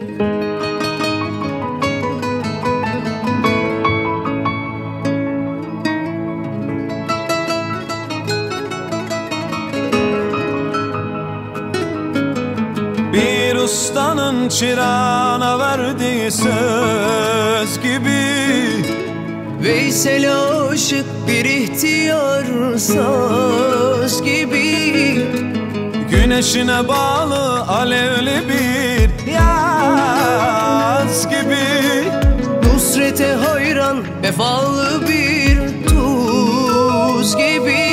Bir ustanın çırağına verdiği söz gibi, Veysel'e aşık bir ihtiyar söz gibi, güneşine bağlı alevli bir yaz gibi, Nusret'e hayran vefalı bir tuz gibi.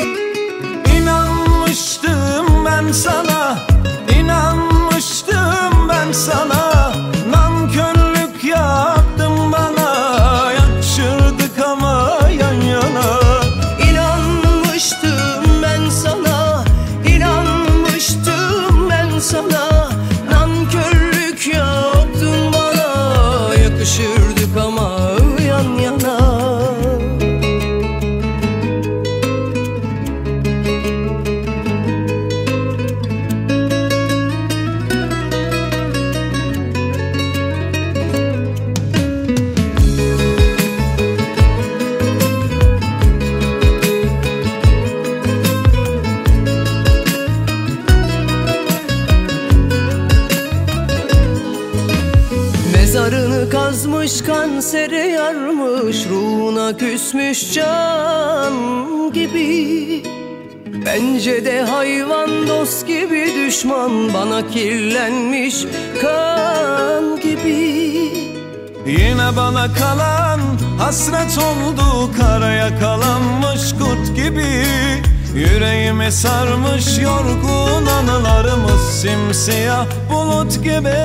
İnanmıştım ben sana, inanmıştım ben sana, nankörlük yaptın bana, yakışırdık ama yan yana. İnanmıştım ben sana, inanmıştım ben sana, nankörlük yaptın bana, yakışırdık ama yan yana. Mezarını kazmış, kansere yarmış, ruhuna küsmüş can gibi. Bence de hayvan dost gibi, düşman bana kirlenmiş kan gibi. Yine bana kalan hasret oldu, kara yakalanmış kurt gibi. Yüreğimi sarmış yorgun anılarımız, simsiyah bulut gibi.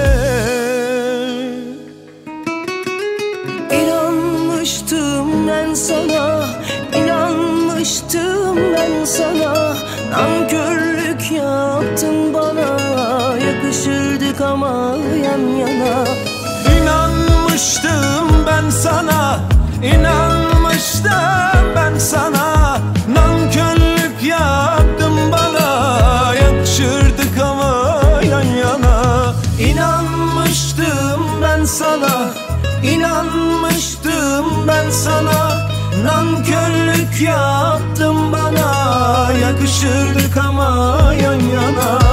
İnanmıştım ben sana, inanmıştım ben sana, nankörlük yaptın bana, yakışırdık ama yan yana. İnanmıştım ben sana, inanmıştım ben sana, nankörlük yaptın bana, yakışırdık ama yan yana. İnanmıştım ben sana, İnanmıştım ben sana, nankörlük yaptın bana, yakışırdık ama yan yana.